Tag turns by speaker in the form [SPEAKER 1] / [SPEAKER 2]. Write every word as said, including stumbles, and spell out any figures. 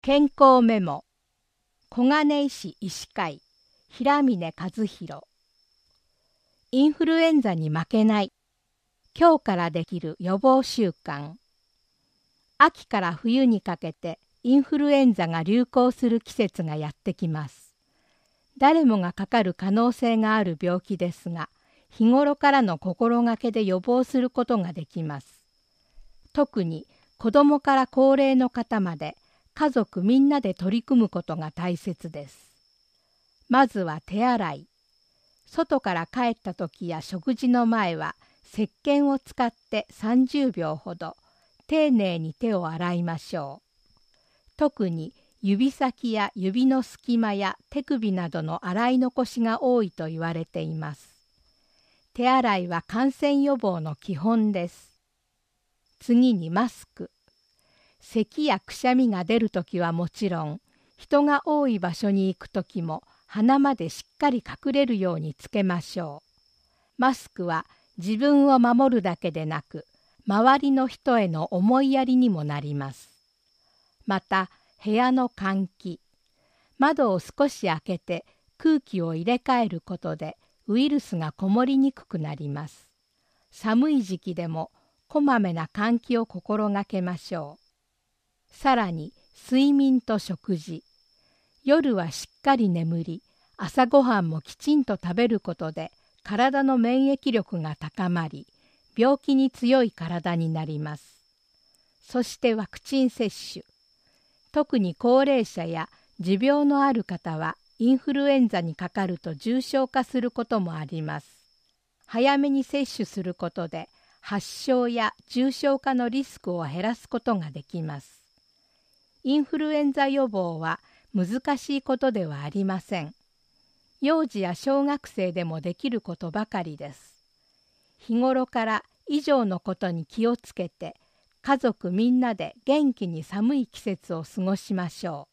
[SPEAKER 1] 健康メモ。小金井市医師会平峰和弘。インフルエンザに負けない。今日からできる予防習慣。秋から冬にかけてインフルエンザが流行する季節がやってきます。誰もがかかる可能性がある病気ですが、日頃からの心がけで予防することができます。特に子どもから高齢の方まで家族みんなで取り組むことが大切です。まずは手洗い。外から帰った時や食事の前は石鹸を使ってさんじゅうびょうほど丁寧に手を洗いましょう。特に指先や指の隙間や手首などの洗い残しが多いと言われています。手洗いは感染予防の基本です。次にマスク。咳やくしゃみが出るときはもちろん、人が多い場所に行くときも鼻までしっかり隠れるようにつけましょう。マスクは自分を守るだけでなく、周りの人への思いやりにもなります。また、部屋の換気。窓を少し開けて空気を入れ替えることでウイルスがこもりにくくなります。寒い時期でもこまめな換気を心がけましょう。さらに睡眠と食事。夜はしっかり眠り、朝ごはんもきちんと食べることで体の免疫力が高まり、病気に強い体になります。そしてワクチン接種。特に高齢者や持病のある方はインフルエンザにかかると重症化することもあります。早めに接種することで発症や重症化のリスクを減らすことができます。インフルエンザ予防は難しいことではありません。幼児や小学生でもできることばかりです。日頃から以上のことに気をつけて、家族みんなで元気に寒い季節を過ごしましょう。